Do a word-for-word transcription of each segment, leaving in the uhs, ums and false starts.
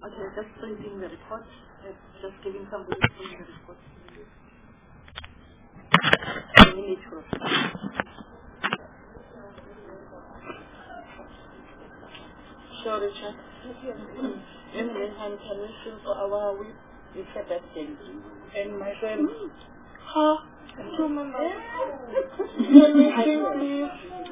Okay, just printing the report. Uh, just giving somebody to print the report. A minute for Sure, Richard. Mm. In the meantime, can we fill for our week? You said that thing. And my friend. Huh? Two members. Let me sing, please.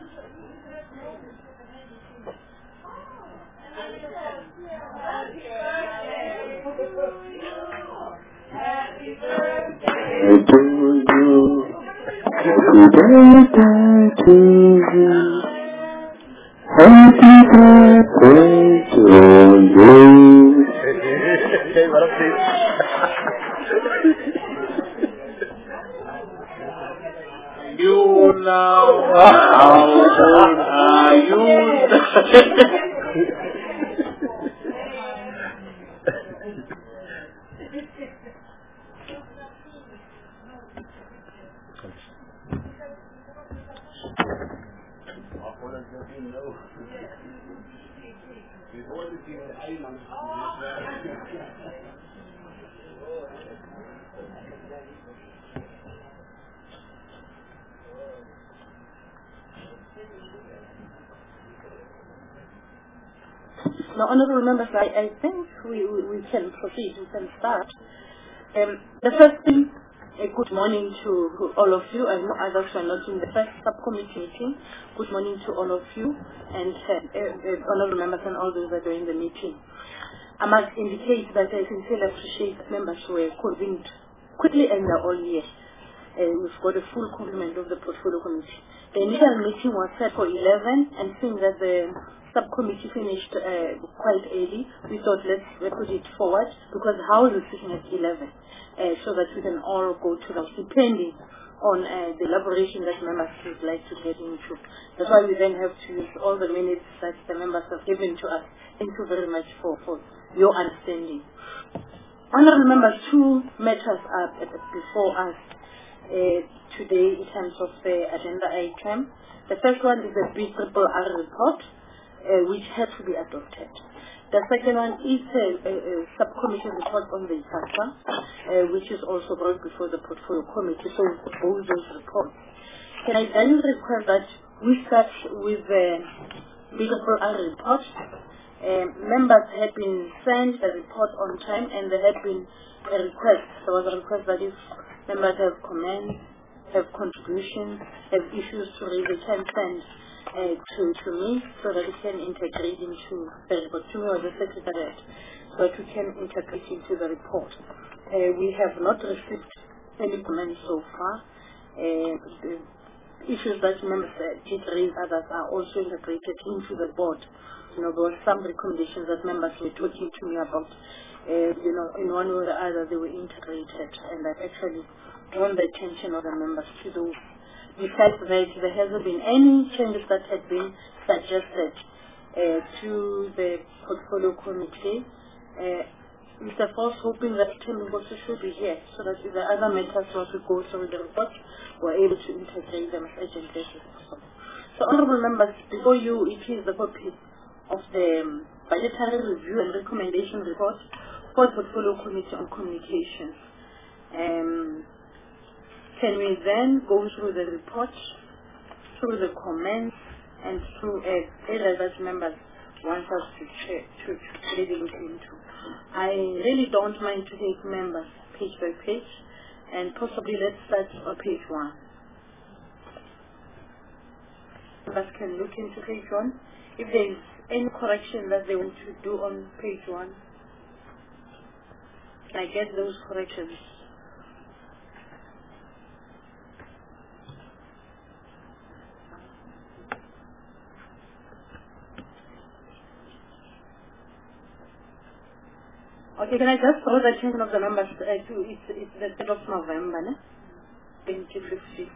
Happy birthday to you. Happy birthday to you. Happy birthday to you. Hey, what up, please? You now, how old are you? Now, honourable members, I, I think we, we, we can proceed, we can start. Um, the first thing, a good morning to all of you. I know others were not in the first subcommittee meeting. Good morning to all of you and uh, uh, uh, honourable members and all those that were in the meeting. I must indicate that I sincerely appreciate that members were convened quickly and they're all here. Uh, we've got a full complement of the portfolio committee. The initial meeting was set for eleven, and seeing that the subcommittee finished uh, quite early, we thought let's put it forward because House is sitting at eleven, uh, so that we can all go to them, depending on uh, the elaboration that members would like to get into. That's why we then have to use all the minutes that the members have given to us. Thank you very much for, for your understanding. Honourable members, two matters are before us uh, today in terms of the agenda item. The first one is the B R R R report, uh, which had to be adopted. The second one is a, a, a subcommittee report on the ICASA, uh, which is also brought before the portfolio committee, so both those reports. Can I then request that we start with the B R R R report? Um, members had been sent a report on time, and there had been a request. There was a request that if members have comments, have contributions, have issues to raise, they can send uh, to, to me so that we can integrate into the report. To me or the secretariat, so that we can integrate into the report. Uh, we have not received any comments so far. Uh, the issues that members uh, did raise, others are also integrated into the board. You know, there were some recommendations that members were talking to me about. Uh, you know, in one way or the other, they were integrated, and I've actually drawn the attention of the members to those. Besides that, there hasn't been any changes that had been suggested uh, to the portfolio committee. Uh, Mister Foss, hoping that Tim also should be here, so that if the other matters were to go through the report, we're able to integrate them as agents as possible. So, honourable members, before you, it is the copy of the um, budgetary review and recommendation report for the portfolio committee on communications. Um, can we then go through the report, through the comments, and through uh, areas that members want us to check, to, to look into? I really don't mind to take members page by page, and possibly let's start on page one. Members can look into page one. If there is any correction that they want to do on page one, can I get those corrections? Okay, can I just draw the attention of the members uh, to it's, it's the third of November, ne? twenty fifteen.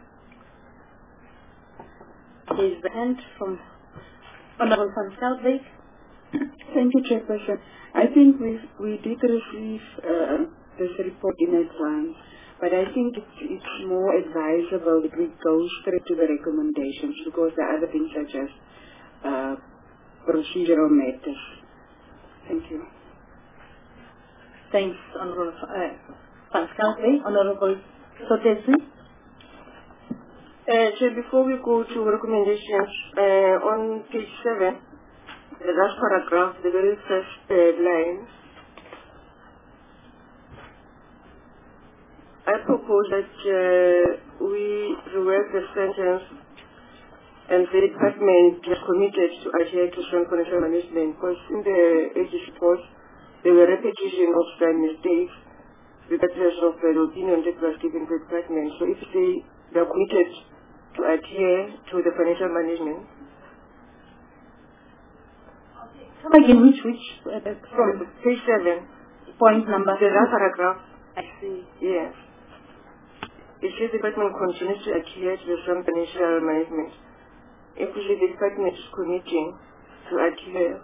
Is the hand from Honorable Van Skelbeek. Thank you, Chairperson. I think we we did receive uh, this report in advance, but I think it's, it's more advisable that we go straight to the recommendations because the other things are just uh, procedural matters. Thank you. Thanks, Honorable uh, Van Schalkwyk. Honorable Sotesi. Uh, so before we go to recommendations, uh, on page seven, the last paragraph, the very first uh, line, I propose that uh, we rework the sentence and the department is committed to adhere to strong financial management, because in the A G report, there were repetition of some mistakes regardless of the opinion that was given to the department. So if they, they are committed to adhere to the financial management. Come again, which, which, uh, from page seven. Point number The last paragraph. I see. Yes. It says the department continues to adhere to the strong financial management. If we say the department is committing to adhere,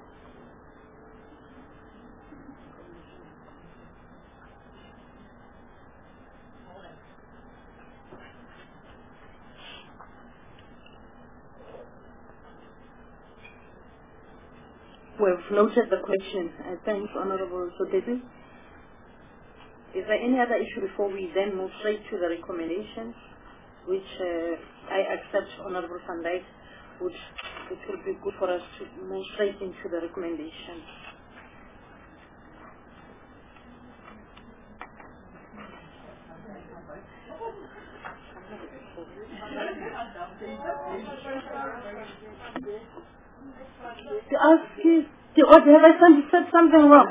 We've noted the question. Uh, thanks, Honorable Sotesi. Is there any other issue before we then move straight to the recommendations, which uh, I accept, Honorable Van Dyk, which it will be good for us to move straight into the recommendations. To ask you, to, what, have I said something wrong?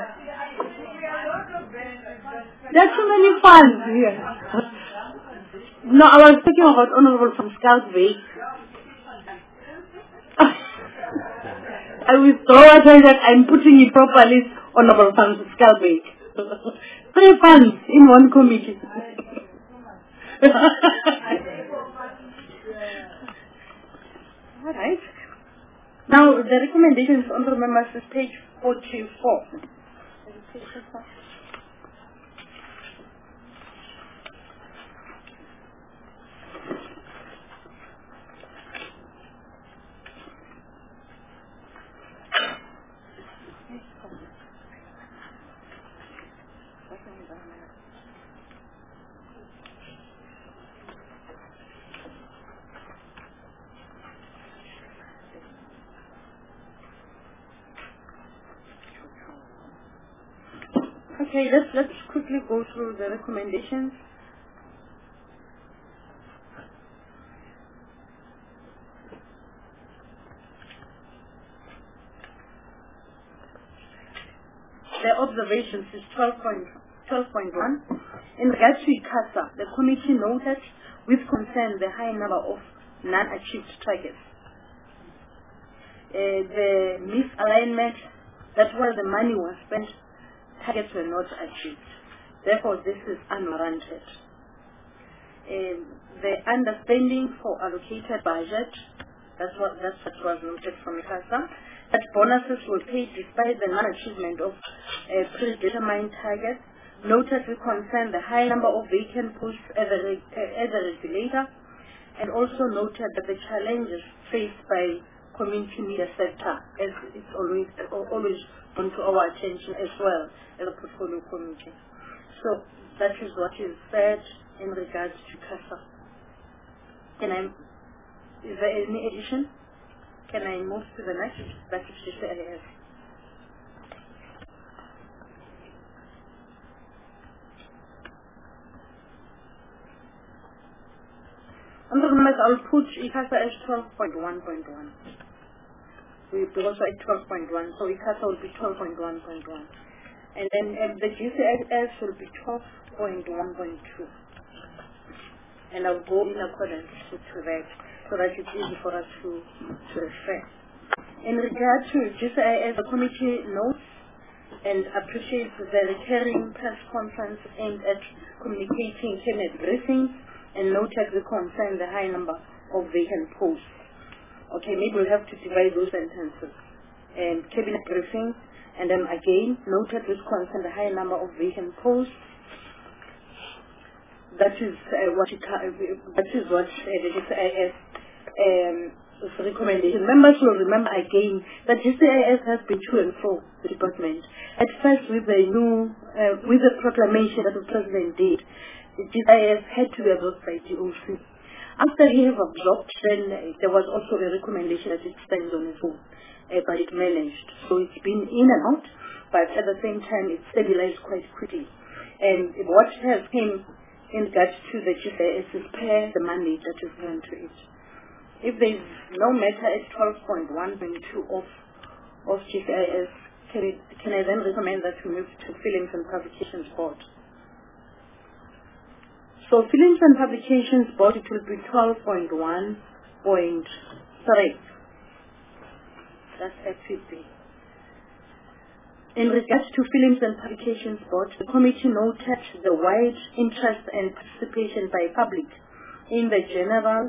There are too many funds here. No, I was talking about Honorable from Schalkwyk. I withdraw what I said. I'm putting it properly, Honorable from Schalkwyk. Three funds in one committee. All right. Now, the recommendations, Honorable Members, is page forty-four. Okay, let's let's quickly go through the recommendations. The observations is twelve point one. In regard to ICASA, the committee noted with concern the high number of non-achieved targets. Uh, the misalignment, that while the money was spent, targets were not achieved. Therefore, this is unwarranted. Um, the underspending for allocated budget, that's what, that's what was noted from ICASA, that bonuses were paid despite the non-achievement of uh, predetermined targets, noted with concern the high number of vacant posts as a, reg uh, as a regulator, and also noted that the challenges faced by community media sector, as it's always always brought to our attention as well as a portfolio committee. So that is what is said in regards to CASA. Can I, is there any addition? Can I move to the next? That is G C I S. I'll put ICASA as twelve point one point one. We also at twelve point one, so ICASA will be twelve point one point one. And then um, the G C I S will be twelve point one point two. And I'll go in accordance to, to that, so that it's easy for us to, to refer. In regard to G C I S, the committee notes and appreciates the recurring press conference aimed at communicating cabinet briefings, and noted the concern the high number of vacant posts. Okay, maybe we'll have to divide those sentences. And cabinet briefing, and then again, noted with concern the high number of vacant posts. That is uh, what it, uh, that is what uh, the G C I S um, recommendation. Members will remember again that G C I S has been to and fro the department. At first, with the new, uh, with the proclamation that the President did, the G C I S had to be absorbed by G O C. After he have absorbed, then uh, there was also a recommendation that it stands on its own, uh, but it managed. So it's been in and out, but at the same time, it stabilized quite quickly. And what has came in regards to the G C I S is per the mandate that is given to it. If there is no matter at twelve point one point two of, of G C I S, can, it, can I then recommend that we move to Films and Publications Board? So Films and Publications Board, it will be twelve point one point three. That's F P B. In regards to Films and Publications Board, the committee noted the wide interest and participation by public in the general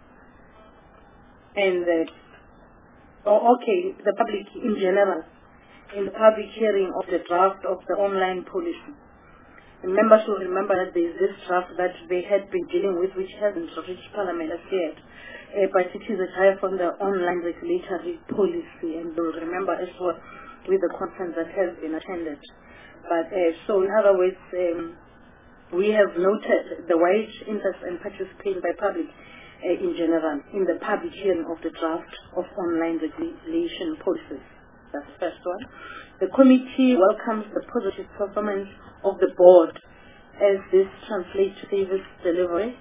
and the, oh, okay, the public in general, in the public hearing of the draft of the online policy. The members will remember that there is this draft that they had been dealing with, which hasn't reached Parliament as yet, uh, but it is a draft on the online regulatory policy, and you'll remember as well with the conference that has been attended. But uh, so in other words, um, we have noted the wide interest and participation by public Uh, in general, in the public hearing of the draft of online regulation policies. That's the first one. The committee welcomes the positive performance of the board as this translates to service delivery,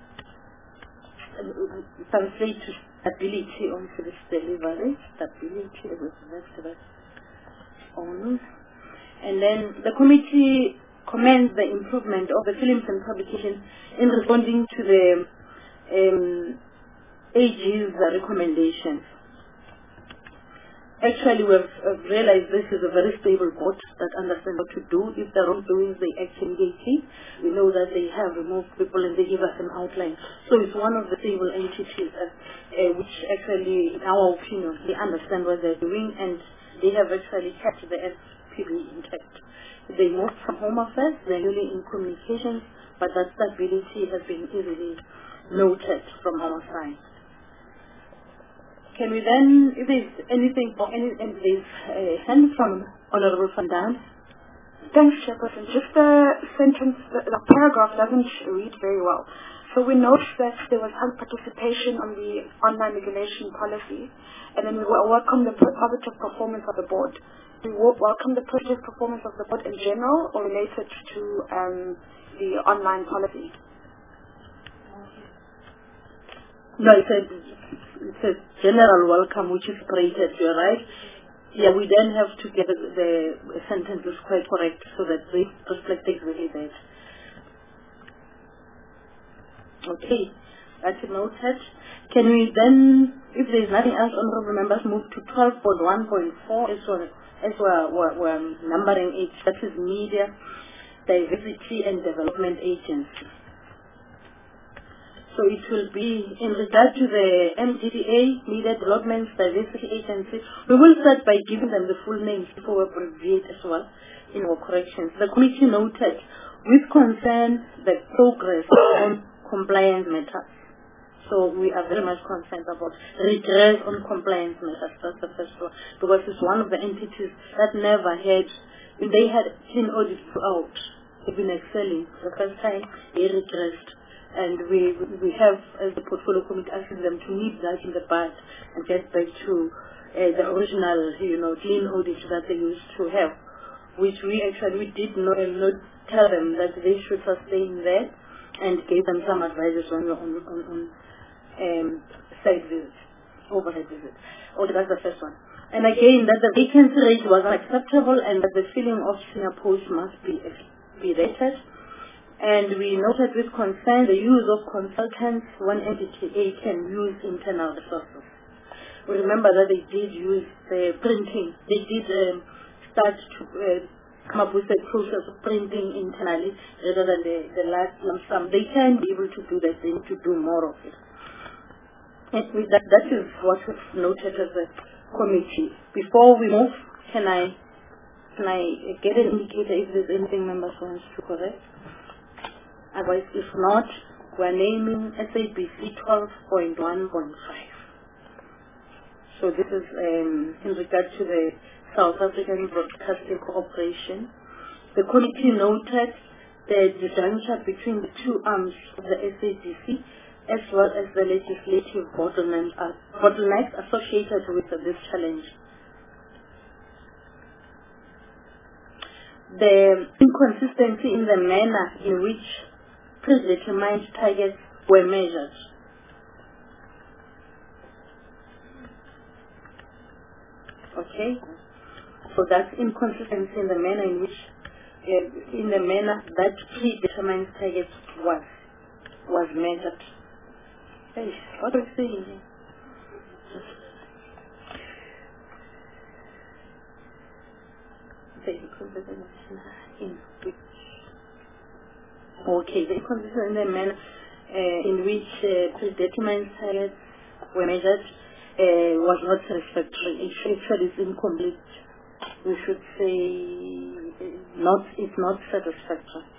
uh, translates to stability on service delivery, stability with that on. And then the committee commends the improvement of the Films and Publications in responding to the Um, A G's recommendations. Actually, we've uh, realized this is a very stable board that understands what to do. If they're wrongdoing, they act immediately. We know that they have removed people and they give us an outline. So it's one of the stable entities uh, uh, which actually, in our opinion, they understand what they're doing and they have actually kept the S P B intact. They moved from Home Affairs, they're really in communications, but that stability has been easily noted from our side. Can we then, if there's anything or any, and there's a hand from Honorable Van Daan. Thanks, Chairperson. Just the sentence, the, the paragraph doesn't read very well. So we note that there was some participation on the online regulation policy, and then we welcome the positive performance of the board. We welcome the positive performance of the board in general or related to um, the online policy. No, it says, it says general welcome, which is created, you're right. Yeah, we then have to get the, the sentence is quite correct so that we reflect exactly that. Okay, that's noted. Can we then, if there's nothing else, honorable members, move to twelve point one point four as well as we're, we're, we're numbering it, that is Media, Diversity and Development Agency. So it will be in regard to the M D D A, Media Development Diversity Agency. We will start by giving them the full names before we abbreviate as well in our corrections. The committee noted with concern the progress on compliance matters. So we are very much concerned about regress on compliance matters. That's the first one. Because it's one of the entities that never had, when they had clean audit throughout, they've been excelling. The first time they regressed. And we we have, as the portfolio committee, asking them to nip that in the bud and get back to uh, the original, you know, clean audit that they used to have, which we actually we did not, uh, not tell them that they should sustain that and gave them some advices on on on, on um, site visits, overhead visits. Oh, that's the first one. And again, that the vacancy rate was unacceptable and that the filling of senior posts must be be rated. And we noted with concern the use of consultants when M D D A can use internal resources. We remember that they did use the printing. They did um, start to uh, come up with a process of printing internally rather than the, the last lump sum. They can be able to do that. They need to do more of it. And we, that, that is what was noted as a committee. Before we move, can I, can I get an indicator if there's anything members want to correct? Otherwise, if not, we're naming S A B C twelve point one point five. So this is um, in regard to the South African Broadcasting Corporation. The committee noted the disjuncture between the two arms of the S A B C as well as the legislative bottlenecks, uh, bottlenecks associated with this challenge. The inconsistency in the manner in which predetermined targets were measured. Okay, so that's inconsistency in the manner in which, uh, in the manner that predetermined target was was measured. Hey, what are you saying here? The inconsistency in which, okay, the inconsistency in the manner uh, in which uh, predetermined targets were measured uh, was not satisfactory. It actually is incomplete. We should say uh, not. It's not satisfactory.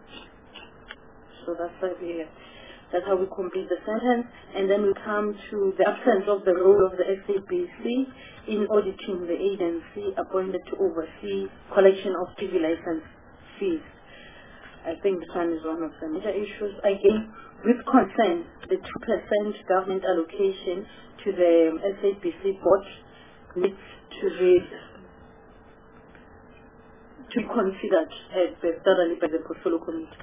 So that's why we. That's how we complete the sentence, and then we come to the absence of the role of the S A B C in auditing the agency appointed to oversee collection of T V license fees. I think this one is one of the major issues. Again, with concern, the two percent government allocation to the S A B C board needs to be to be considered uh, thoroughly by the portfolio committee.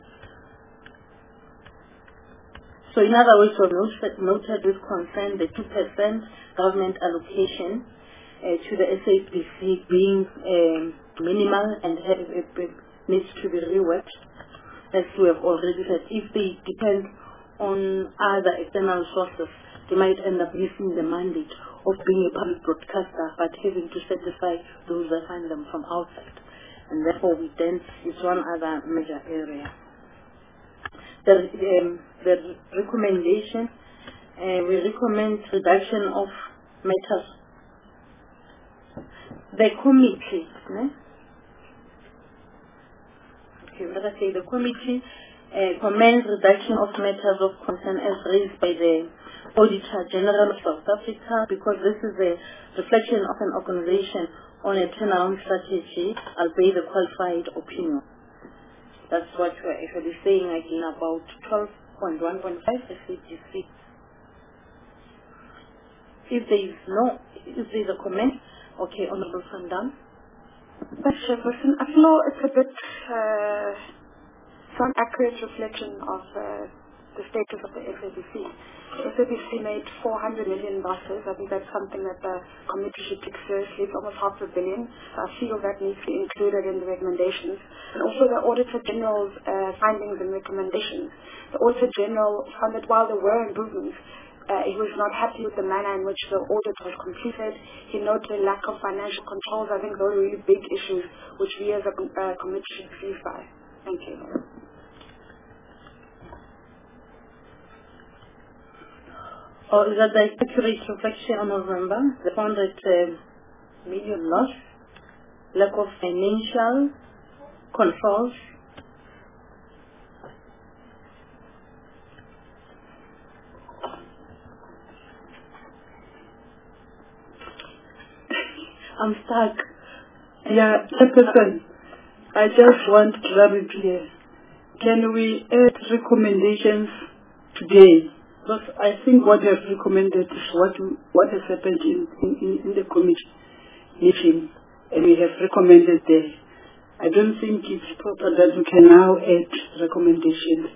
So in other words, we noted, noted with concern the two percent government allocation uh, to the S A B C being um, minimal and have, uh, needs to be reworked, as we have already said. If they depend on other external sources, they might end up missing the mandate of being a public broadcaster, but having to satisfy those that find them from outside. And therefore, we then, it's one other major area. The, um, the recommendation, uh, we recommend reduction of matters. The committee, né? okay, let us say the committee uh, commends reduction of matters of concern as raised by the Auditor General of South Africa, because this is a reflection of an organization on a turnaround strategy, albeit the qualified opinion. That's what we're actually saying again about twelve point one point five S A B C. If there is no, if there is a comment, okay, Honorable Van Dam. Thanks, Chairperson. I feel it's a bit, uh, some accurate reflection of uh, the status of the S A B C. The S A B C made four hundred million losses. I think that's something that the committee should take seriously. It's almost half a billion. So I feel that needs to be included in the recommendations. And also the Auditor General's uh, findings and recommendations. The Auditor General found that while there were improvements, Uh, he was not happy with the manner in which the audit was completed. He noted a lack of financial controls. I think those are really big issues which we as a uh, committee should seize by. Thank you. Or is that the accurate reflection on November? The found that uh, million loss, lack of financial controls. I'm stuck. Yeah, Chairperson, I just want clarity here. Can we add recommendations today? Because I think what I've recommended is what what has happened in, in, in the committee meeting, and we have recommended there. I don't think it's proper that we can now add recommendations.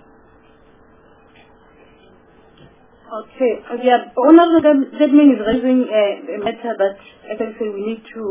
Okay, uh, yeah, Honorable Deadman is raising a, a matter that I can say we need to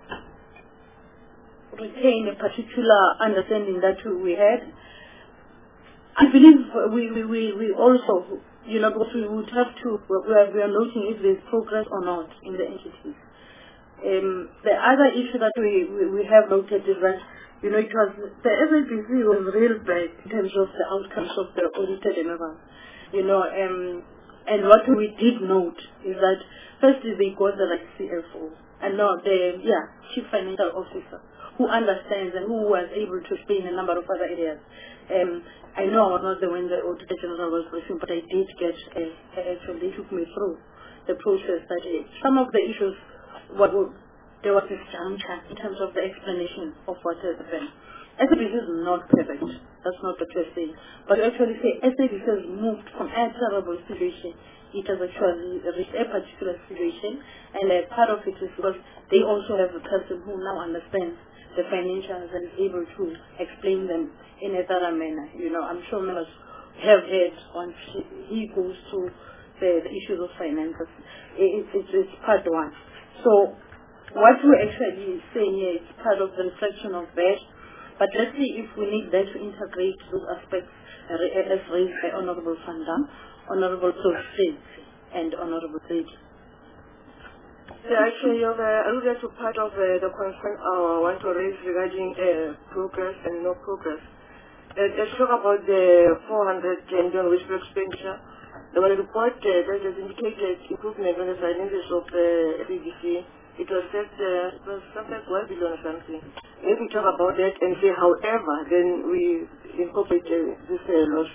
retain a particular understanding that we had. I believe we, we, we, we also, you know, because we would have to, we are, we are noting if there's progress or not in the entities. Um, the other issue that we, we, we have noted is that, you know, it was, the S A B C was real bad in terms of the outcomes of the Auditor General. You know, um, and what we did note is that firstly they got the right C F O, and now the yeah Chief Financial Officer who understands and who was able to explain a number of other areas. Um, I know I was not the one the Auditor General was briefing, but I did get a, a, actually they took me through the process that uh, some of the issues, what would, there was this juncture in terms of the explanation of what has happened. S A B C is not perfect. That's not what we're saying. But we actually say S A B C has moved from a terrible situation. It has actually reached a particular situation, and uh, part of it is because they also have a person who now understands the financials and is able to explain them in a thorough manner. You know, I'm sure members have heard once he goes to the, the issues of finances. It, it, it's part one. So what we're actually saying here is part of the reflection of that. But let's see if we need that to integrate those aspects uh, as raised by Honorable Van Dam, Honorable Sosay, and Honorable Brady. Yeah, actually, uh, I would like to part of uh, the concern I want to raise regarding uh, progress and no progress. Uh, let's talk about the four hundred million wasteful expenditure. There was a report uh, that has indicated improvement on the finances of the uh, B B C. It was said uh, it was something like one billion or something. Maybe we talk about that and say, however, then we incorporate uh, this uh, loss.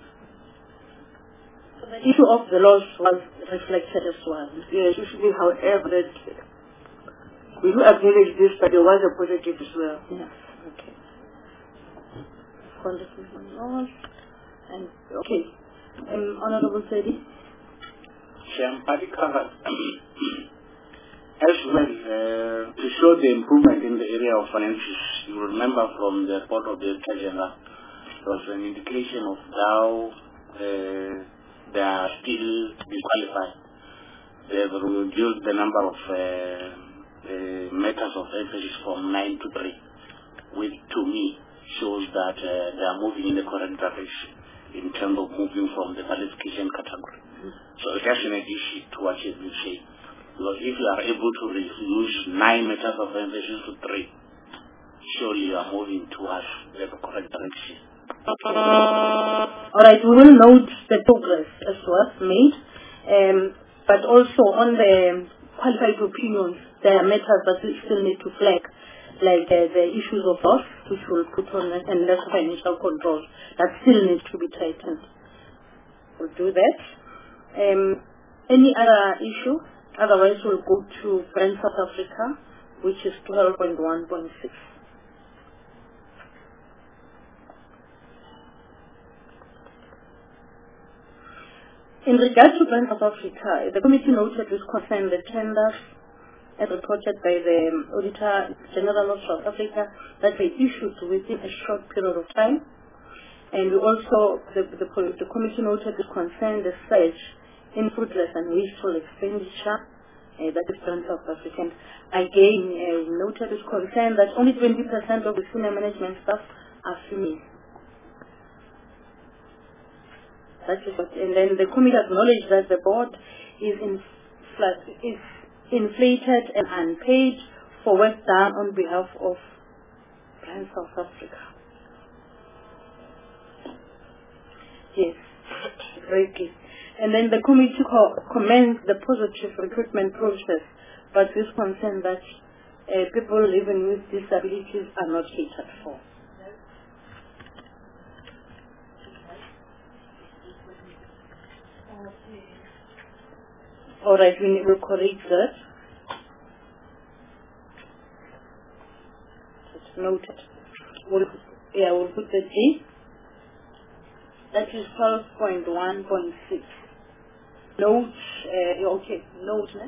So the issue of the loss was reflected as well. Yes, it should be, however, that we do acknowledge this, but there was a positive as well. Yes, okay. Wonderful loss. And, okay. Um, Honorable Sedi? Chairman, covered. As well, uh, to show the improvement in the area of finances, you remember from the report of the Director General, there was an indication of how uh, they are still disqualified. They have reduced the number of uh, uh, matters of emphasis from nine to three, which to me shows that uh, they are moving in the correct direction in terms of moving from the qualification category. So it's just an addition to what you've been saying. Because if you are able to reduce nine meters of emphasis to three, surely you are moving towards the correct direction. All right, we will note the progress as was made, um, but also on the qualified opinions, there are matters that we still need to flag, like uh, the issues of loss, which will put on and less financial control, that still needs to be tightened. We'll do that. Um, any other issue? Otherwise, we'll go to Brand South Africa, which is twelve point one point six. In regard to Brand South Africa, the committee noted with concern the tenders as reported by the Auditor General of South Africa that they issued within a short period of time. And we also, the, the, the committee noted with concern the surge in fruitless and wasteful expenditure, uh, that is Brand South African. Again, uh, noted with concern that only twenty percent of the senior management staff are female. That is what, and then the committee acknowledged that the board is, in, is inflated and unpaid for work done on behalf of Brand South Africa. Yes, very good. And then the committee co commends the positive recruitment process, but is concerned that uh, people living with disabilities are not catered for. All right, we will correct that. It's noted. We'll, yeah, we'll put the G. That is twelve point one point six. Note, uh, okay, note, eh?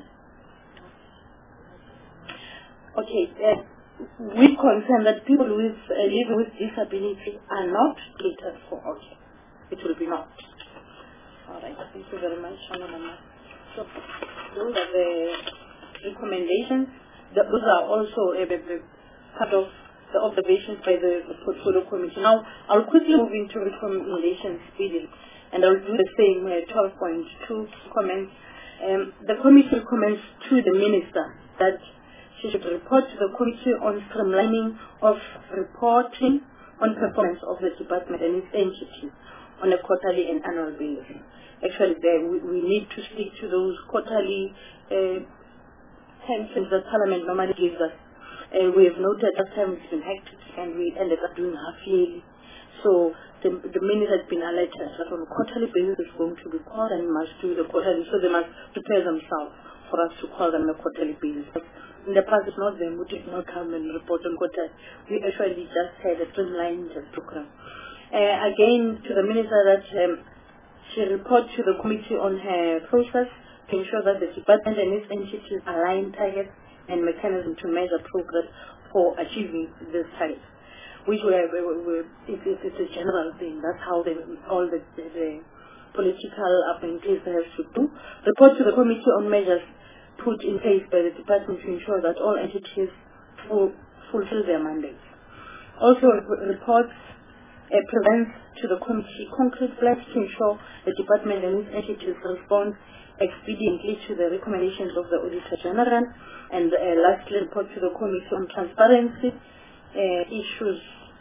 Okay, uh, we concern that people with uh, living with disability are not catered for. Okay, it will be not. All right, thank you very much, Honorable. So, those are the recommendations. Those are also a uh, part of the observations by the, the portfolio committee. Now, I'll quickly move into recommendations speedily, and I'll do the same uh, twelve point two comments. Um, the committee recommends to the minister that she should report to the committee on streamlining of reporting on performance of the department and its entities on a quarterly and annual basis. Actually, there, we, we need to stick to those quarterly uh, templates that Parliament normally gives us. Uh, we have noted that time it's been hectic and we ended up doing half yearly. So the, the minister has been alerted that on a quarterly basis is going to be called and must do the quarterly, so they must prepare themselves for us to call them on a quarterly basis. But in the past, it's not them who did not come and report on quarter. We actually just had a streamlined program. Uh, again, to the minister that um, she report to the committee on her process to ensure that the department and its entities align targets and mechanisms to measure progress for achieving this target, which were, were, were it, it, it's a general thing. That's how they, all the, the, the political appointees have to do. Report to the committee on measures put in place by the department to ensure that all entities full, fulfill their mandates. Also, reports uh, presents to the committee concrete plans to ensure the department and its entities respond expediently to the recommendations of the Auditor General. And uh, lastly, report to the committee on transparency uh, issues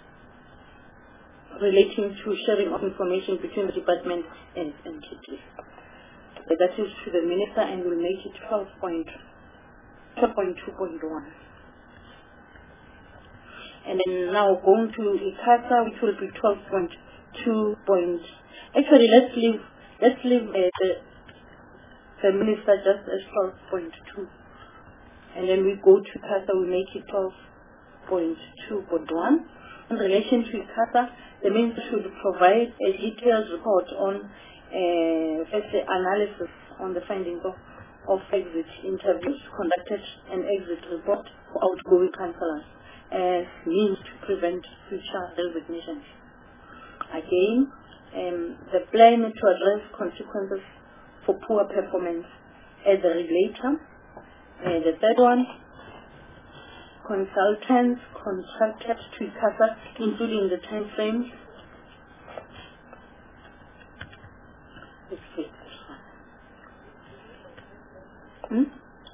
relating to sharing of information between the department and its entities. Uh, that is to the minister, and will make it twelve point two point one. And then now going to ICASA, which will be twelve point two. Actually, let's leave let's leave uh, the the minister just as twelve point two, and then we go to ICASA, we make it twelve point two point one. In relation to ICASA, the minister should provide a detailed report on uh, first the analysis on the findings of, of exit interviews conducted, and exit report for outgoing councillors as means to prevent future resignations. Again, um, the plan to address consequences for poor performance as a regulator. Uh, the third one, consultants contracted to ICASA, including the time frames. Let's see this one. Hmm?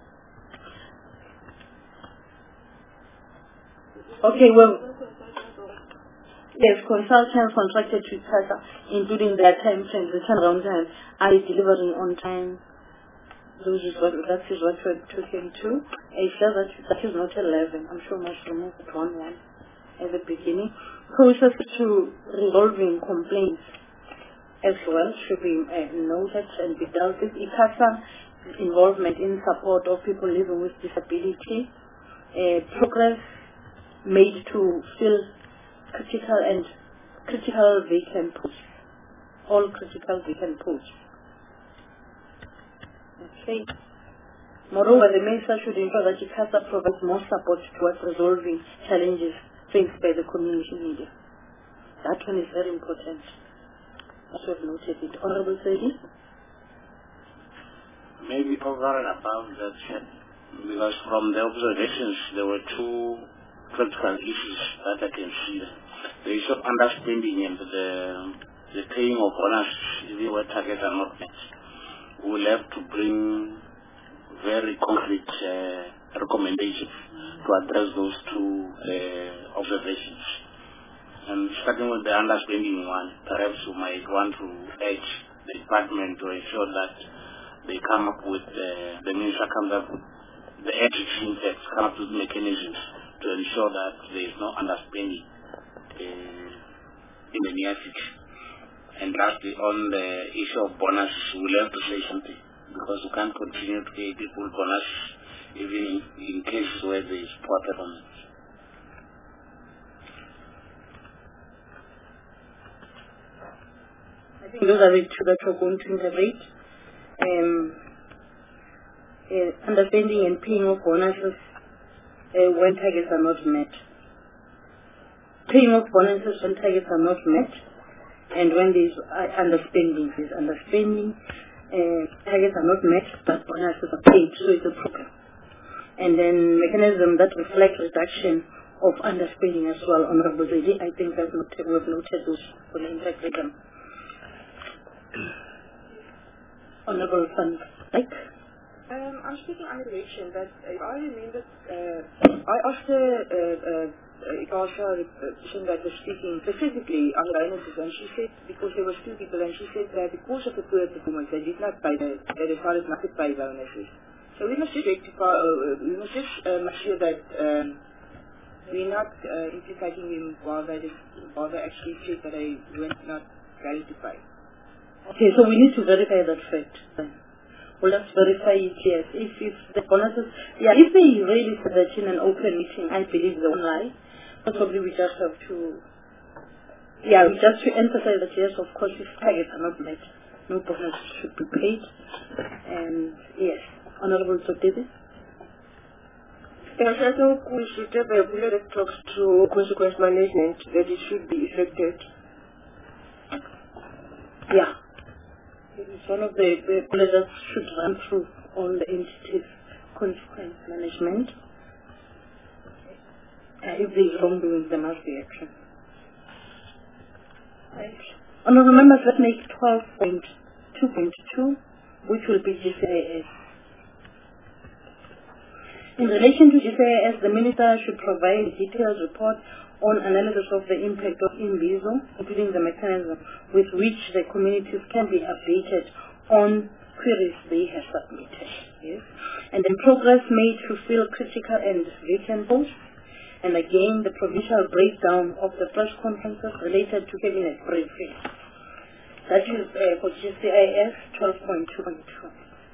Okay, well, yes, consultants contracted to ICASA, including their time frames, the turnaround time, are they delivering on time? Those is what, that is what we're talking to. It says that that is not eleven. I'm sure must remove it one one at the beginning. Process to resolving complaints as well should be uh, noted and be dealt with. ICASA involvement in support of people living with disability. Uh, progress made to fill critical and critical vacant posts. All critical vacant posts. Okay. Moreover, the minister should ensure that ICASA provides more support towards resolving challenges faced by the community media. That one is very important. As we have noted it. Honorable Sedi? Maybe over and above that, because from the observations, there were two critical issues that I can see. The issue of understanding and the, the paying of bonus, even where targets are not met. We will have to bring very concrete uh, recommendations to address those two uh, observations. And starting with the understanding one, perhaps we might want to urge the department to ensure that they come up with, uh, the minister comes up with the editing text, come up with mechanisms to ensure that there is no understanding uh, in the near future. And lastly, on the issue of bonus, we'll have to say something, because we can't continue to pay people bonus even in, in cases where there is poor performance. I think those are the two that we're going to integrate. Um, uh, understanding and paying of bonuses uh, when targets are not met. Paying of bonuses when targets are not met, and when there's uh, understanding, there's understanding, uh, targets are not met, but bonuses are paid, so it's a problem. And then mechanism that reflect reduction of underspending as well, Honorable Zedi. I think that we've noted those for the integrate them. Honorable Van Dyk. Um, I'm speaking on election, but if I remember, uh, I asked the uh, uh, ICASA person that was speaking specifically on bonuses, and she said, because there was two people, and she said that because of the poor performance, they did not pay, the, they decided not to pay bonuses. So we must just rectify, uh, we must just uh, make sure that um, we not not uh, implicating him while they, while they actually said that they were not verified. Okay, so we need to verify that fact then. We'll just verify it, yes. If, if the bonuses, yeah, if they really said that in an open meeting, I believe they won't lie. Probably we just have to, yeah, we just to emphasize that yes, of course, if targets are not met, no bonus should be paid. And yes, Honorable Sotedi. Yes, I think we should have a bullet that talks to consequence management, that it should be effected. Yeah. It's one of the, the pledges should run through all the entities, consequence management. Uh, if there is wrongdoing, there must be action. Right. Honourable members, let's make twelve point two point two, which will be G C I S. In relation to G C I S, the Minister should provide a detailed report on analysis of the impact of Imbizo, including the mechanism with which the communities can be updated on queries they have submitted. Yes. And then progress made to fill critical and vacant posts. And again, the provisional breakdown of the first conferences related to cabinet briefing. That is uh, for G C I S twelve point two point two.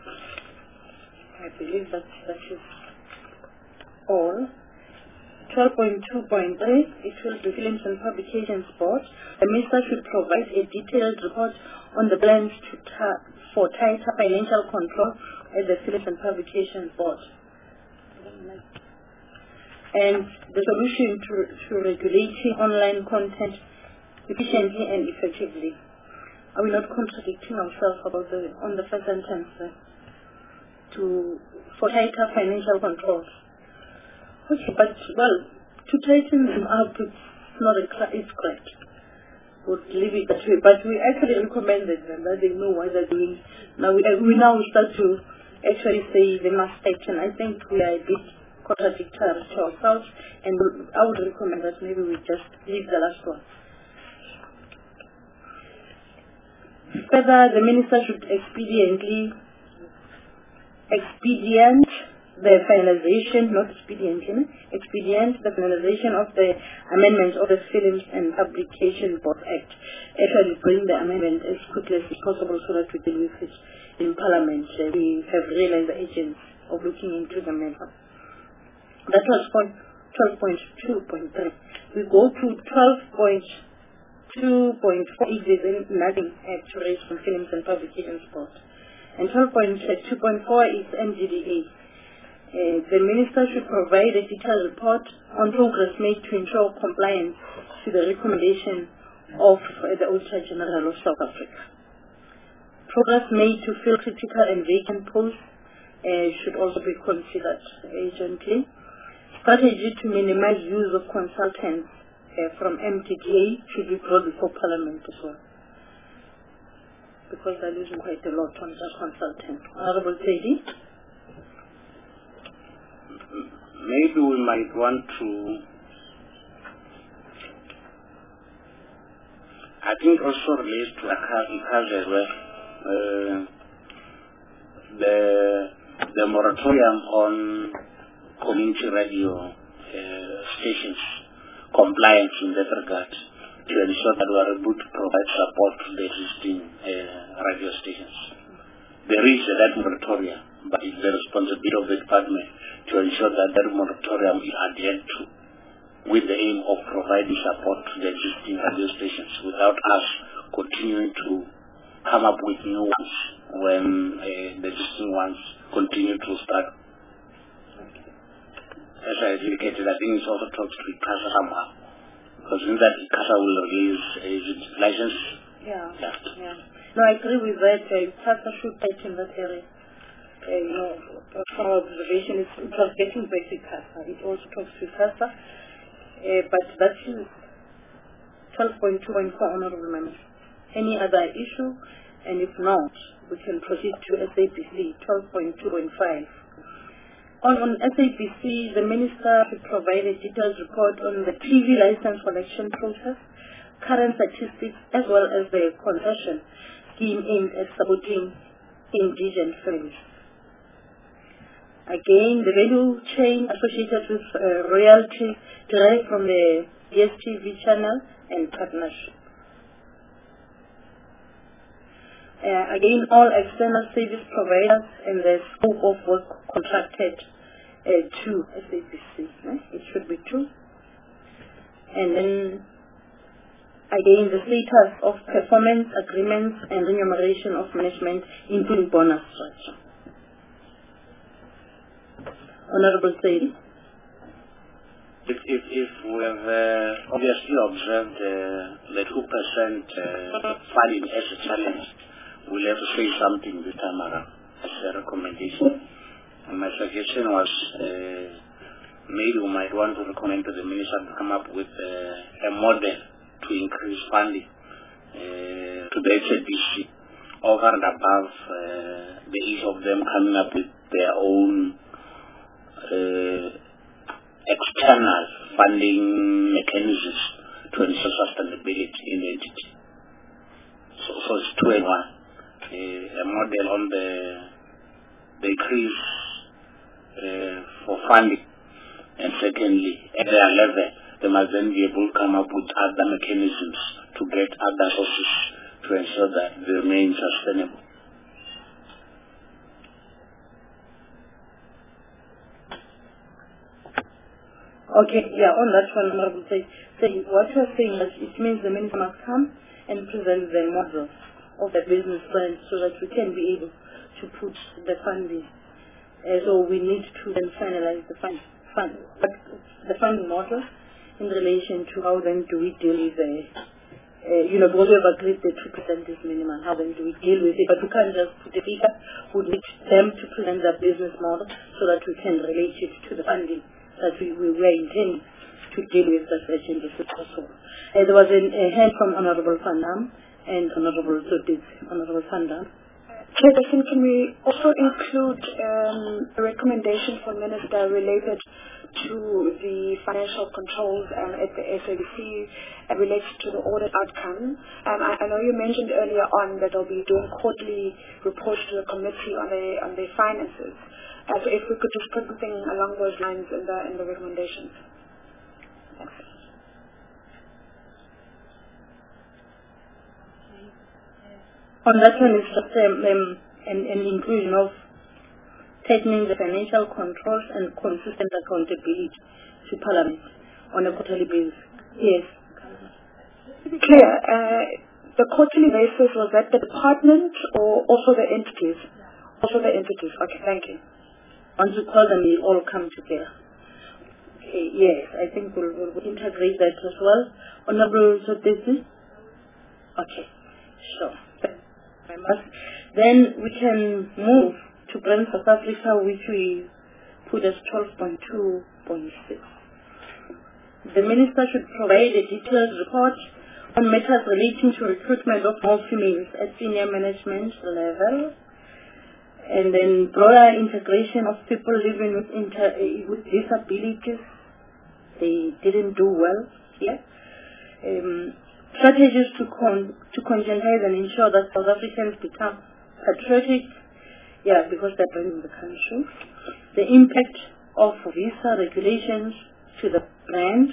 I believe that that is all. twelve point two point three, it will be Films and Publications Board. The Minister should provide a detailed report on the plans to ta for tighter financial control at the Films and Publications Board. And the solution to, to regulating online content efficiently and effectively. Are we not contradicting ourselves about the, on the first sentence uh, to, for tighter financial controls? Okay, but, well, to tighten them up, it's not a, it's correct. We'll leave it that way. But we actually recommended them that they know what they're doing. Now we, uh, we now start to actually say they must tighten. I think we are a bit contradictory to ourselves, and I would recommend that maybe we just leave the last one. Further, the Minister should expediently expedient the finalization, not expediently, expedient the finalization of the amendment of the Films and Publication Board Act. Actually bring the amendment as quickly as possible so that we deal with it in Parliament. Uh, we have realized the agents of looking into the matter. That was twelve point two point three. We go to twelve point two point four. It is nothing to raise from Films and Publications Board. And twelve point two point four is M G D A. Uh, the Minister should provide a detailed report on progress made to ensure compliance to the recommendation of uh, the Auditor General of South Africa. Progress made to fill critical and vacant posts uh, should also be considered urgently. Strategy to minimize use of consultants uh, from M T D A should be brought before Parliament as well, because they're losing quite a lot on that consultant. Honorable Teddy? Maybe we might want to, I think also relates to ACAS as well, uh, the, the moratorium on community radio uh, stations compliance in that regard, to ensure that we are able to provide support to the existing uh, radio stations. There is uh, that moratorium, but it's the responsibility of the department to ensure that that moratorium is adhered to, with the aim of providing support to the existing radio stations without us continuing to come up with new ones when uh, the existing ones continue to start. As I indicated, I think it's also talks to ICASA somehow, because in that ICASA will release a license. Yeah, yeah. yeah. No, I agree with that. Uh, ICASA should touch in that area. Uh, you know, from our observation, it's, it was getting back to ICASA. It also talks to ICASA. Uh, but that's twelve point two point four, honorable members. Any other issue? And if not, we can proceed to S A B C twelve point two point five. On, on S A B C, the Minister should provide a detailed report on the T V license collection process, current statistics, as well as the concession scheme aimed at supporting indigent films. Again, the value chain associated with uh, royalty derived from the D S T V channel and partnership. Uh, again, all external service providers and the scope of work contracted uh, to S A B C. Right? It should be two. And then, again, the status of performance agreements and remuneration of management, including bonus structure. Honorable Saidi. If, if, if we have uh, obviously observed uh, the two percent uh, funding as a challenge, we'll have to say something this time around as a recommendation. And my suggestion was uh, maybe we might want to recommend to the minister to come up with uh, a model to increase funding uh, to the S A B C over and above uh, the ease of them coming up with their own Uh, external funding mechanisms to ensure sustainability in the entity. So, so it's two and one. Uh, a model on the, the increase uh, for funding, and secondly, at their level, they must then be able to come up with other mechanisms to get other sources to ensure that they remain sustainable. Okay, yeah, on that one, Honorable say, say what you're saying is it means the minister must come and present the model of the business plan so that we can be able to put the funding. Uh, so we need to then finalize the fund, fund, but the funding model in relation to how then do we deal with the, uh, you know, because we have agreed the two percent is minimum, how then do we deal with it? But we can't just put a figure, we need them to present their business model so that we can relate it to the funding that we, we were intending to deal with such a change as possible. Uh, there was a, a hand from Honorable Fandam and Honorable Sotis. Honorable Fandam. Chairperson, can we also include um, a recommendation for Minister related to the financial controls um, at the S A B C uh, relates to the audit outcome? Um, I, I know you mentioned earlier on that they'll be doing quarterly reports to the committee on their on their finances. Uh, so if we could just put something along those lines in the in the recommendations. Thanks. On that one is just um, um, an, an inclusion of tightening the financial controls and consistent accountability to Parliament on a quarterly basis. Yes. Clear. Uh, the quarterly basis, was that the department or also the entities? Also the entities. Okay, thank you. Once we call them, they all come together. Okay, yes, I think we'll, we'll integrate that as well. Honorable Sotesi? Okay, sure. Then we can move to Brand South Africa, which we put as twelve point two point six. The Minister should provide a detailed report on matters relating to recruitment of more females at senior management level, and then broader integration of people living with, inter with disabilities. They didn't do well here. Um, strategies to, con to conscientize and ensure that South Africans become patriotic, yeah, because they're running the country. The impact of visa regulations to the brand.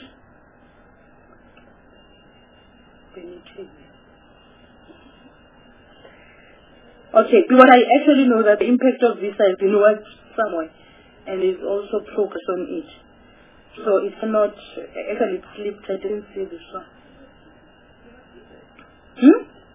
Okay, but I actually know that the impact of visa has been worked somewhere and is also progress on it. So it cannot, actually it slipped, I didn't see this one. Hmm?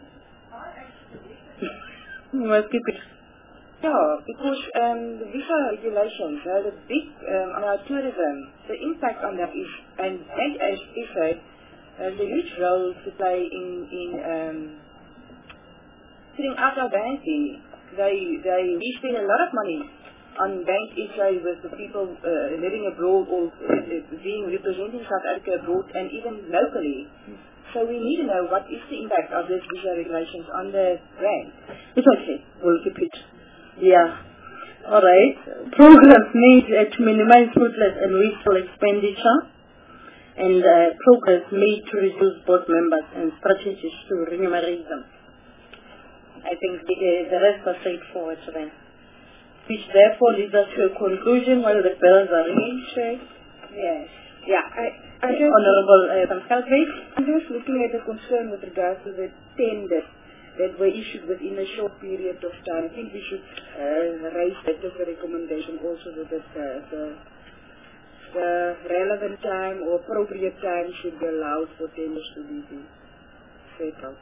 You must keep it. Yeah, because um, the visa regulations, uh, the big, um, on our tourism, the impact on that is, and bank as is a, uh, the huge role to play in, in um, putting out our banking. They, they, we spend a lot of money on bank issues with the people uh, living abroad or uh, being representing South Africa abroad and even locally. So we need to know what is the impact of these visa regulations on the brand. It's okay. We'll keep it. Yeah. All right. Programs made uh, to minimize fruitless and wasteful expenditure, and uh, progress made to reduce board members and strategies to remunerate them. I think the, uh, the rest are straightforward then. which therefore leads us to a conclusion while the bells are ringing. Sure. Yes. Yeah. I, I just, Honorable uh, Tamskalvik. I'm just looking at the concern with regards to the tenders that were issued within a short period of time. I think we should uh, raise that as a recommendation also, so that uh, the, the relevant time or appropriate time should be allowed for tenders to be set out.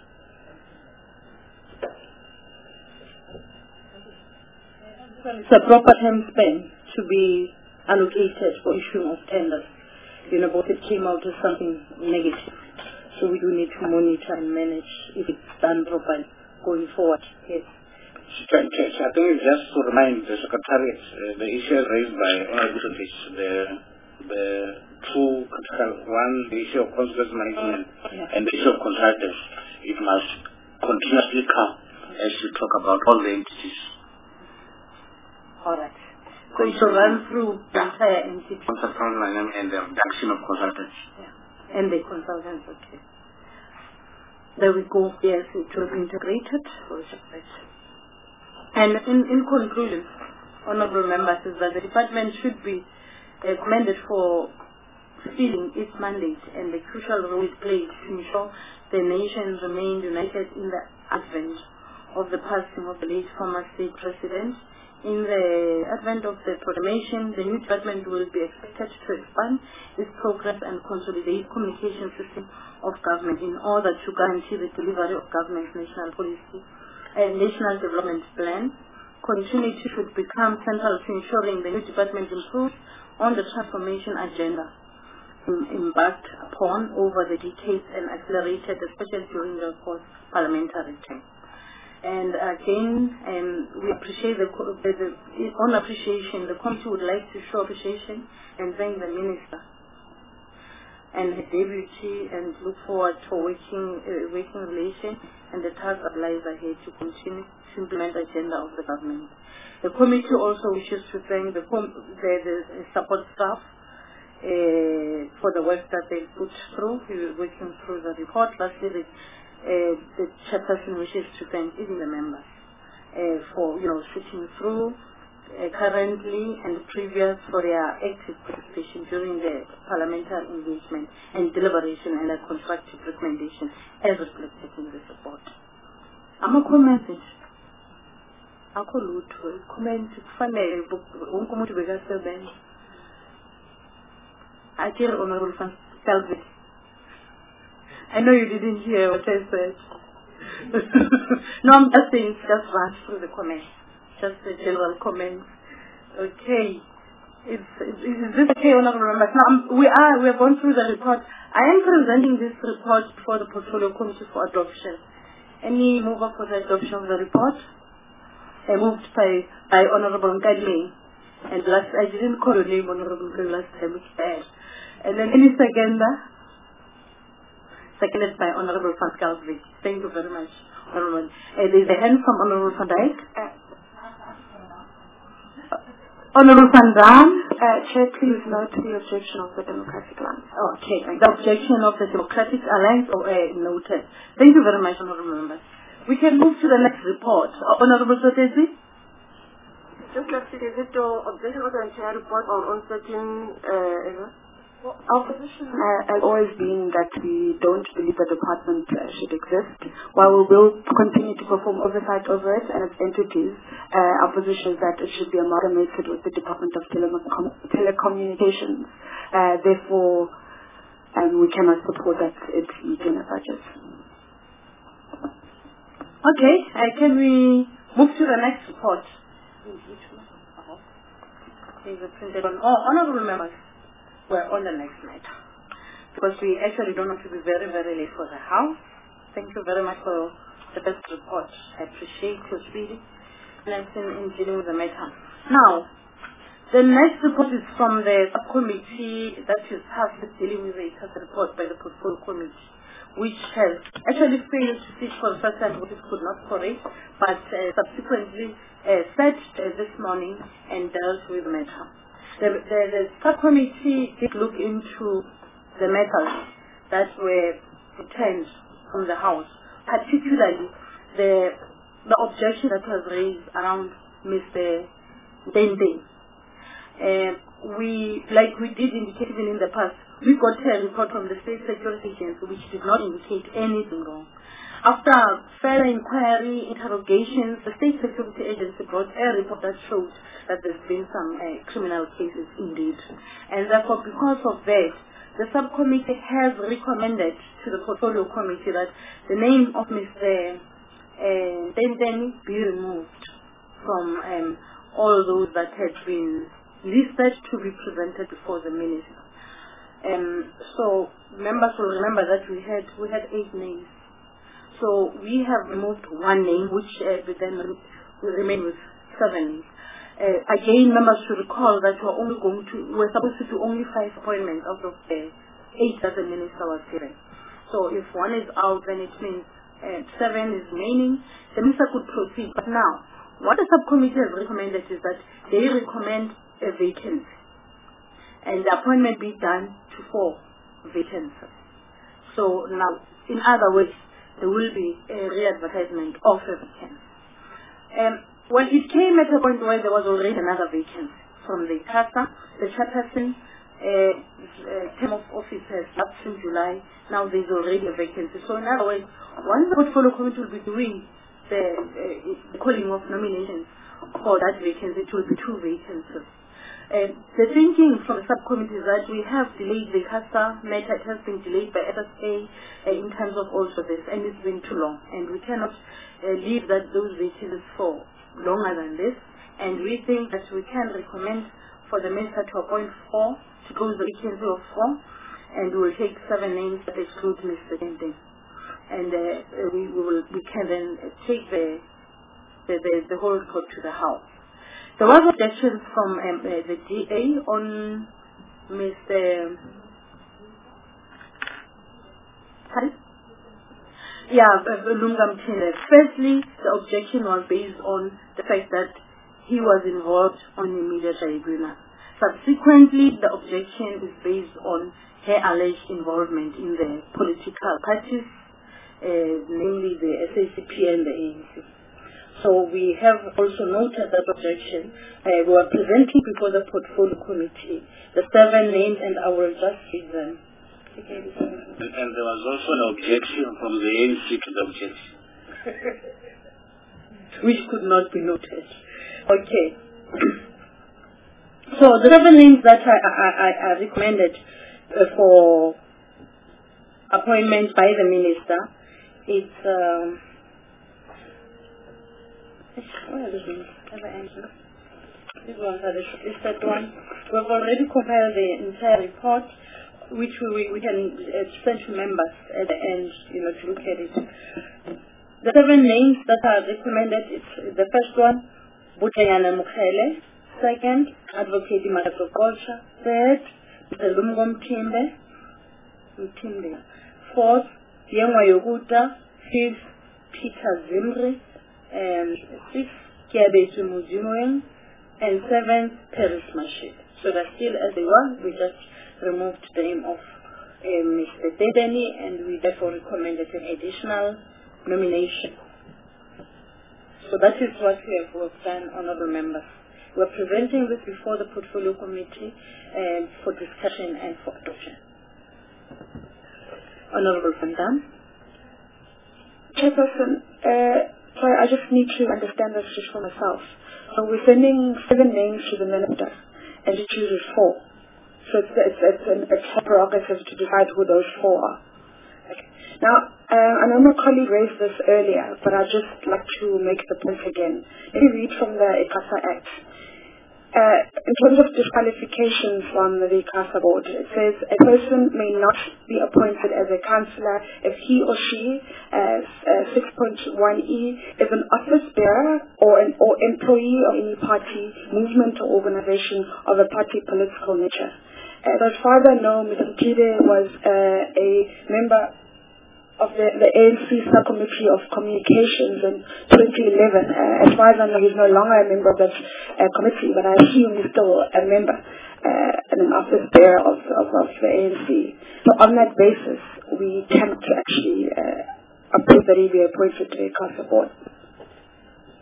It's a proper time span to be allocated for issuing of tenders. You know, but it came out as something negative. So we do need to monitor and manage if it's done properly going forward. Yes. I think it's just to remind the Secretariat, uh, the issue raised by Honorable Sotich, the, the two critical, one, the issue of consequence management Yeah. and the issue of contractors. It must continuously come as we talk about all the entities. All right. So it should run through the entire entity. Consultant management and the reduction of consultants. Yeah. And the consultants, okay. There we go. Yes, it will be integrated. And in, in conclusion, honorable members, is that the department should be uh, commended for fulfilling its mandate and the crucial role it plays to ensure the nation remained united in the advent of the passing of the late former state president. In the advent of the proclamation, the new department will be expected to expand its progress and consolidate communication system of government in order to guarantee the delivery of government's national policy and national development plan. Continuity should become central to ensuring the new department improves on the transformation agenda embarked upon over the decades and accelerated, especially during the post-parliamentary term. And again, um, we appreciate the, the, the on appreciation, the committee would like to show appreciation and thank the minister and her deputy and look forward to working, uh, working relation and the task that lies ahead to continue to implement the agenda of the government. The committee also wishes to thank the, com the, the support staff uh, for the work that they put through, working through the report. Lastly, the Uh, the chairperson wishes to thank even the members uh, for, you know, sitting through uh, currently and previous for their active participation during the parliamentary engagement and deliberation and a constructive recommendation as reflected in this report. I'm a comment. Akho lutho comment kufanele wonke umuntu bekasebenza. Akere honorable Tamskalvik. I know you didn't hear what I said. No, I'm just saying, just run through the comments. Just the general comments. Okay. Is, is, is this okay, honorable members? Now, um, we are, we have gone through the report. I am presenting this report before the Portfolio Committee for adoption. Any mover for the adoption of the report? I moved by, by Honorable Nkadime. And last, I didn't call your name, Honorable Nkadime, last time, which bad. And then any seconder? Seconded by Honorable Tamskalvik. Thank you very much, Honorable. Uh, there is a hand from Honorable Van Dijk. Uh, Honorable Van Dam. Uh, Chair, please note the objection of the Democratic Alliance. Okay, the objection of the Democratic Alliance or uh, noted. Thank you very much, Honorable members. We can move to the next report. Uh, Honorable Sotezi. Just like to is it your objection of the entire report or on certain uh, Well, our position uh, has always been that we don't believe the department uh, should exist. While we will continue to perform oversight over it and its entities, uh, our position is that it should be amalgamated with the Department of Telecom Telecommunications. Uh, therefore, um, we cannot support that it's within a budget. Okay, uh, can we move to the next report? These are printed on. Oh, honorable members. We're on the next matter. Because we actually don't want to be very, very late for the House. Thank you very much for the best report. I appreciate your speed and in, in dealing with the matter. Now, the next report is from the subcommittee that is tasked with dealing with the task report by the Portfolio Committee, which has actually failed to sit for the first time, which it could not correct, but uh, subsequently uh, sat uh, this morning and dealt with the matter. The, the, the subcommittee did look into the matters that were returned from the House, particularly the, the objection that was raised around Mister Dende. Uh, we, like we did indicate even in the past, we got a report from the State Security Agency which did not indicate anything wrong. After further inquiry, interrogations, the State Security Agency brought a report that showed that there's been some uh, criminal cases indeed. And therefore, because of that, the subcommittee has recommended to the portfolio committee that the name of Mister Uh, Dendeni be removed from um, all those that had been listed to be presented before the minister. Um, so members will remember that we had we had eight names. So we have removed one name, which uh, then will remain with seven names. Uh, again, members should recall that we're only going to we're supposed to do only five appointments out of the eight that the minister was given. So if one is out, then it means uh, seven is remaining. The minister could proceed. But now, what the subcommittee has recommended is that they recommend a vacancy, and the appointment be done to four vacancies. So now, in other words, there will be a re-advertisement of a vacancy. Um, well, it came at a point where there was already another vacancy from the CASA, the chairperson, uh, uh, term of office has lapsed in July. Now there's already a vacancy. So in other words, once the portfolio committee will be doing the, uh, the calling of nominations for that vacancy, it will be two vacancies. Uh, the thinking from the subcommittee is that we have delayed the CASA matter. It has been delayed by F S A uh, in terms of also this, and it's been too long. And we cannot uh, leave that those vacancies for longer than this. And we think that we can recommend for the minister to appoint four, to close the vacancy of four, and we will take seven names that exclude Mister Dende. And uh, we, we will we can then take the the, the the whole report to the House. There was objections from um, uh, the D A on Mister Pardon? Yeah, Lunga Mtinde. Firstly, the objection was based on the fact that he was involved on the media tribunal. Subsequently, the objection is based on her alleged involvement in the political parties, uh, namely the S A C P and the A N C. So we have also noted that objection. Uh, we are presenting before the portfolio committee the seven names, and I will just read them. Okay. And there was also an objection from the A N C to the objection. Which could not be noted. Okay. So the seven names that I, I, I recommended uh, for appointment by the minister, it's um, where are these other answers? These ones are the shortlisted ones. We've already compiled the entire report, which we, we can uh, send to members at the end, you know, to look at it. The seven names that are recommended, it's the first one, Butayana Mukhele. Second, Advocate Imarato Kolcha. Third, Mister Lumgo Mtimbe. Mtimbe. Fourth, Yengwa Yoguta. Fifth, Peter Zimri. And sixth, Kiabetu Mujimoyang. And seventh, Paris Mashid. So they're still as they were. We just removed the name of uh, Mister Dedeni, and we therefore recommended an additional nomination. So that is what we have worked on, honorable members. We are presenting this before the portfolio committee uh, for discussion and for adoption. Honorable Van Dam. Chairperson, uh, sorry, I just need to understand this just for myself. So we're sending seven names to the minister, and she chooses four. So it's, it's, it's, an, it's her prerogative to decide who those four are. Okay. Now, uh, I know my colleague raised this earlier, but I'd just like to make the point again. Let me read from the ICASA Act. Uh, in terms of disqualifications from the ICASA board, it says a person may not be appointed as a councillor if he or she, as uh, six point one E, is an office bearer or an or employee of any party, movement or organization of a party political nature. Uh, as far as I know, Mister Mtide was uh, a member of the, the A N C Subcommittee of Communications in twenty eleven. Uh, as far as I know, he's no longer a member of that uh, committee, but I assume he's still a member uh, and an office bearer of, of, of the A N C. So on that basis, we cannot actually uh, approve that he be appointed to the ICASA board.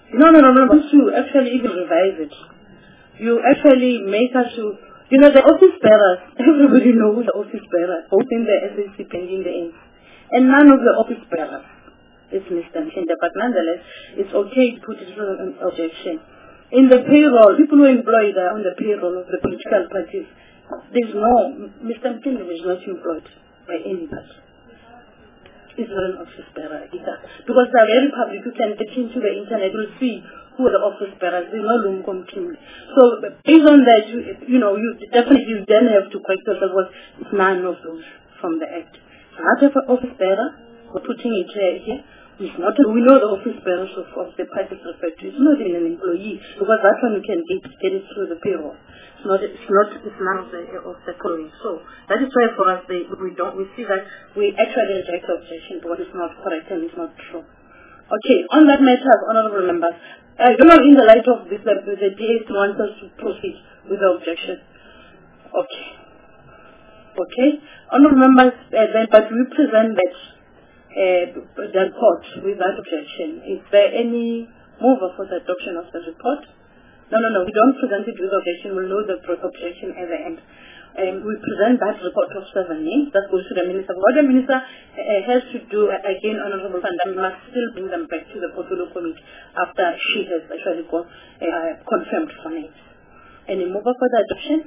No, no, no, no. Once you actually even revise it, you actually make us to, you know, the office bearers, everybody knows the office bearers, both in the S A C and in the N. And none of the office bearers is Mister Mshinda, but nonetheless, it's okay to put it on an objection. In the payroll, people who are employed are on the payroll of the political parties. There's no, Mister Mshinda is not employed by anybody. He's not an office bearer either. Because the very public, you can get into the internet, you'll see who are the office bearers. There's no Lumkom Kim. So based on that, you, you know, you definitely you then have to correct yourself because it's none of those from the Act. Not of an office bearer, we're putting it here. here. It's not a, we know the office bearers of, of the parties referred to. It's not even an employee because that's when you can get, get it through the payroll. It's not. It's not. It's none of the of the following. So that is why for us they, we don't. We see that we actually reject the objection because it's not correct and it's not true. Okay. On that matter, honourable members, I don't know in the light of this that the D A wants us to proceed with the objection. Okay. Okay. Honourable members, uh, then, but we present that. Uh, the report with that objection. Is there any mover for the adoption of the report? No, no, no, we don't present it with objection. We'll know the objection at the end. Um, we present that report of seven names. That goes to the minister. What the minister uh, has to do, uh, again, Honourable Fanda, we must still bring them back to the portfolio committee after she has actually gone, uh, confirmed for names. Any mover for the adoption?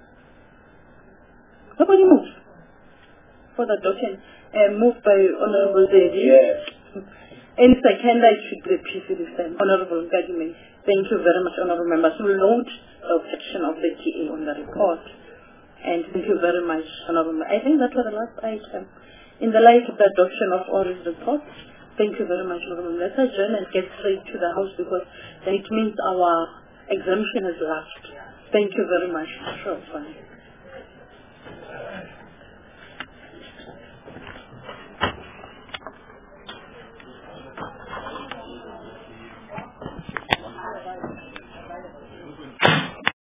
Nobody moves for the adoption. Uh, moved by Honourable Dedi. Yes. And second, I should be the P C this time. Honourable Gadime. Thank you very much, Honourable Members. We will note the objection of the T A on the report. And thank you very much, Honourable Members. I think that was the last item. In the light of the adoption of all these reports, thank you very much, Honourable Members. Let's adjourn and get straight to the House because then it means our exemption is lapsed. Thank you very much. Sure, fine.